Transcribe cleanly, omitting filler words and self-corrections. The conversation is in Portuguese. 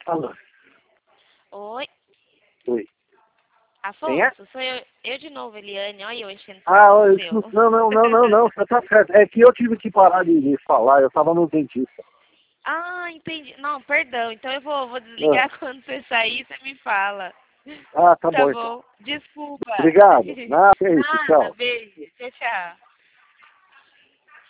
falando? Oi, Oi. Quem é? Afonso, sou eu de novo, Eliane. Olha eu enchendo o Ah, saco oi, seu. não, você tá certo. É que eu tive que parar de falar, eu tava no dentista. Ah, entendi. Não, perdão. Então eu vou Ah, desligar quando você sair, você me fala. tá Tá bom então. bom. Desculpa. Obrigado. Ah, que isso, Nada, tchau. beijo. Tchau, tchau.